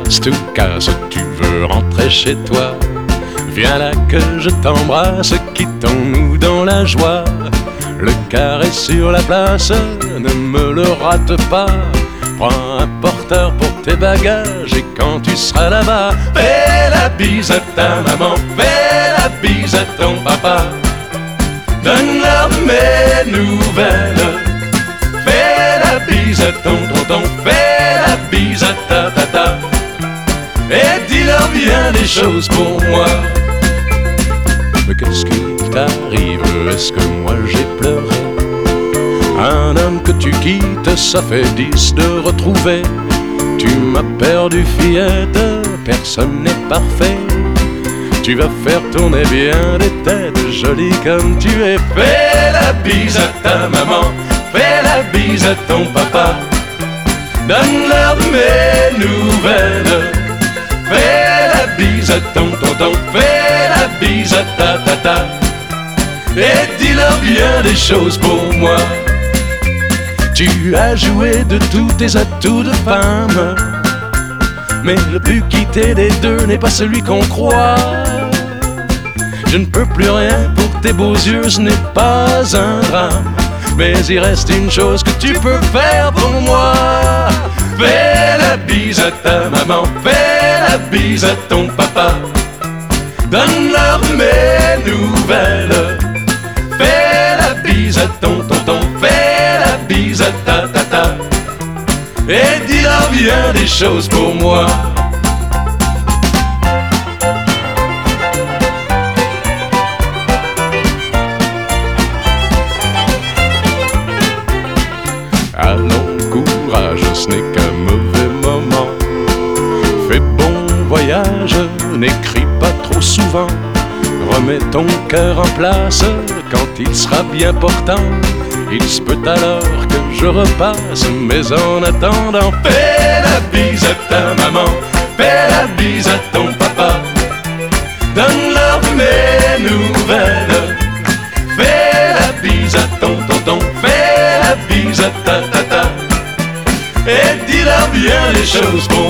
Stoukas, tu veux rentrer chez toi? Viens là que je t'embrasse, quittons-nous dans la joie. Le carré sur la place, ne me le rate pas. Prends un porteur pour tes bagages et quand tu seras là-bas, fais la bise à ta maman, fais la bise à ton papa. Donne-leur mes nouvelles, fais la bise à ton tonton, fais la bise à ta tata. Et dis-leur bien des choses pour moi. Mais qu'est-ce qui t'arrive? Est-ce que moi j'ai pleuré? Un homme que tu quittes, ça fait 10 de retrouver. Tu m'as perdu fillette, personne n'est parfait. Tu vas faire tourner bien des têtes, jolie comme tu es. Fais la bise à ta maman, fais la bise à ton papa. Donne-leur mes nouvelles, fais la bise à ton tonton, fais la bise à ta tata. Et dis-leur bien des choses pour moi. Tu as joué de tous tes atouts de femme, mais le plus quitté des deux n'est pas celui qu'on croit. Je ne peux plus rien pour tes beaux yeux, ce n'est pas un drame. Mais il reste une chose que tu peux faire pour moi. Fais la bise à ta maman, fais la bise à ton papa. Donne-leur mes nouvelles, fais la bise à ton tonton, fais la bise à ta tata. Et dis-leur bien des choses pour moi. Allons, courage, ce n'est qu'un mauvais moment. Fais bon voyage, n'écris pas trop souvent. Remets ton cœur en place quand il sera bien portant. Il se peut alors que je repasse, mais en attendant, fais la bise à ta maman, fais la bise à ton papa. Donne-leur mes nouvelles, fais la bise à ton tonton, fais la bise à ta tata. Et dis-leur bien les choses pour